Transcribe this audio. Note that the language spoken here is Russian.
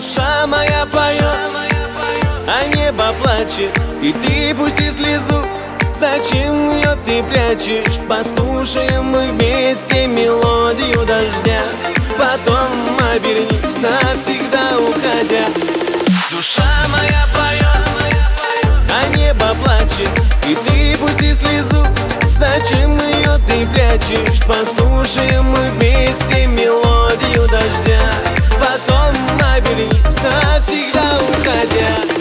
Душа моя поет, а небо плачет, и ты пусти слезу. Зачем ее ты прячешь? Послушаем мы вместе мелодию дождя, потом обернись, навсегда уходя. Душа моя поет, а небо плачет, и ты пусти слезу. Зачем ее ты прячешь? Послушаем мы вместе мелодию дождя, потом обернись, навсегда уходя.